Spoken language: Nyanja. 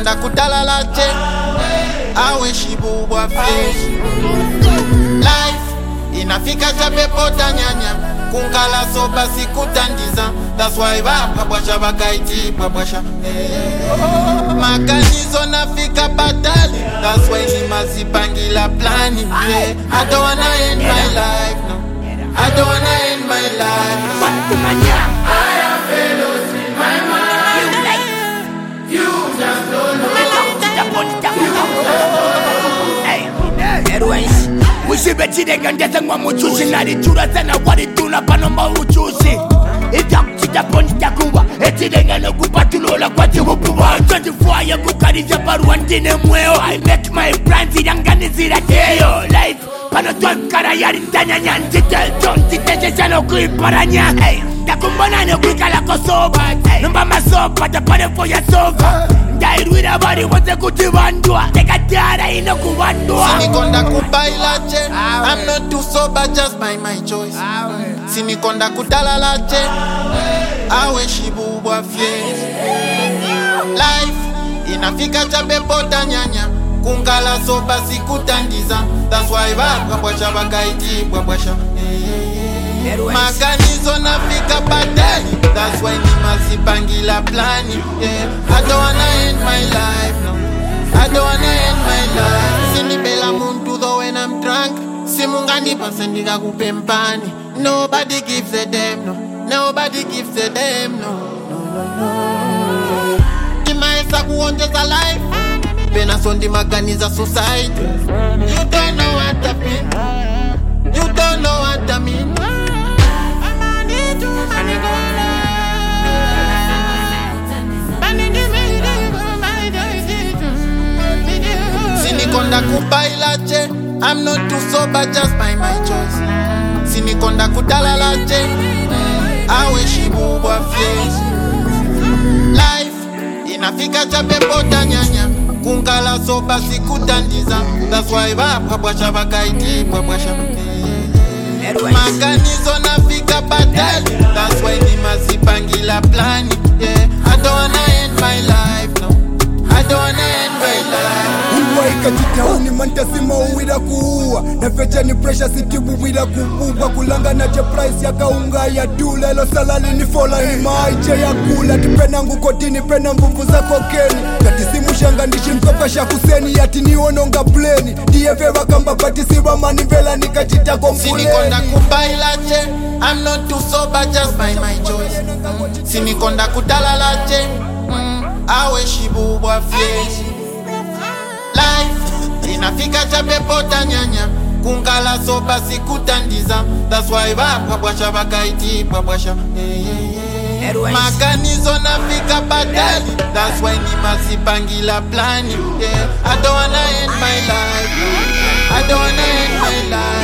Sinikonda kutalala che awe shibubwa fresh. Life inafika chapepota nyanya kunkala soba sikutandiza. That's why babwasha bakaiti babwasha makanizo nafika batali. That's why ni mazipangila plani. I don't wanna end my life, no. I don't wanna end my life. I have fellows in my mind. You just don't know. Wishibetidega ndezengwa muchuzi nalichura tena walituna panomba uchuzi itakuwa etidega nokupatulola kwatihupuwa 24 yekukaliza paruwa ndine mweo. I make my plans idanganizira teyo life pano twankara yali ntanyanya ntitesheshano kuiparanya takumbona nekuikalako soba nomba masoba tapane ya soba ndairwira bari wote kuti vandwa tekatara ino kuvandwa. Sinikonda kubaila che I'm not too sober just by my choice. Sinikonda kutalala che awe shibubwa fye. Life inafika chapepota nyanya kunkala soba sikutandiza. That's why babwasha bakaiti babwasha makanizo nafika batali. That's why ni mazipangila plani. I don't wanna end my life, no. I don't wanna end my life. Sinibela muntu though when I'm drunk. Simungani pasendiga kupempani. Nobody gives a damn, no. Nobody gives a damn, no. Timaesa kuonjeza life. Pena sondi maganiza society. You don't know what I mean. You don't know what I mean. Sinikonda kubaila che I'm not too sober just by my choice. Sinikonda kutalala che awe shibubwa fye. Life inafika chapepota nyanya kunkala soba sikutandiza. That's why babwasha bakaiti babwasha makanizo nafika batali. That's why ni mazipangila plani. I don't wanna end my life, no. I don't wanna end my life. Uwaika jitauni mantasima uwira kuua. Nafecha ni pressure sitibu uwira kububa. Kulanga na je price ya kaunga ya dula. Elo salali ni fola ni maiche ya kula. Tipena ngu kotini pena mbuvu za kokeni. Katisimu shanga ndishi mkopesha kuseni. Yati ni ononga pleni. DFA wakamba patisiwa manivela nikajita kompuleni. Sinikonda kubaila che I'm not too sober just by my choice. Sinikonda kutalala che awe shibubwa fye. Life inafika chapepota nyanya kunkala soba sikutandiza. That's why babwasha bakaiti babwasha makanizo nafika batali. That's why ni mazipangila plani. I don't wanna end my life. I don't wanna end my life.